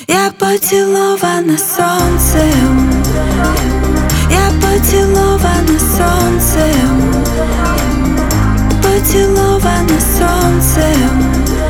Я поцілована сонцем, я поцілована сонцем, поцілована сонцем.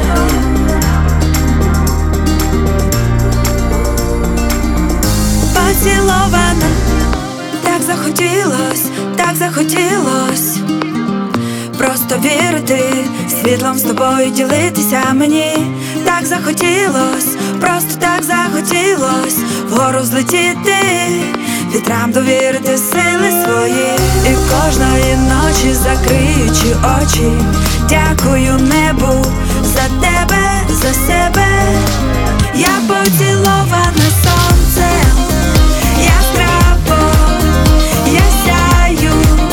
Поцілована, так захотілось, так захотілось просто вірити, світлом з тобою ділитися мені. Так захотілось, просто так захотілось вгору злетіти, вітрам довірити сили свої. І кожної ночі, закриючи очі, дякую небу за тебе, за себе. Я поцілована сонцем, яскраво, я сяю.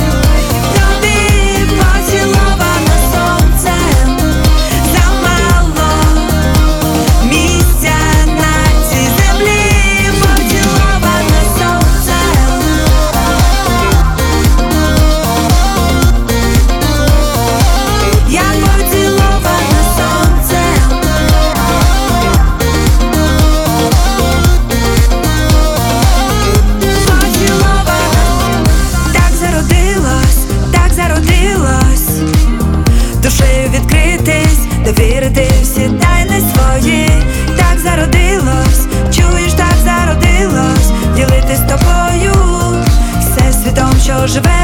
Тобі поцілована сонцем, замало місця на цій землі. Поцілована сонцем, я поцілована сонцем. Душею відкритись, довірити всі тайни свої. Так зародилось, чуєш, так зародилось ділитись з тобою всесвітом, що живе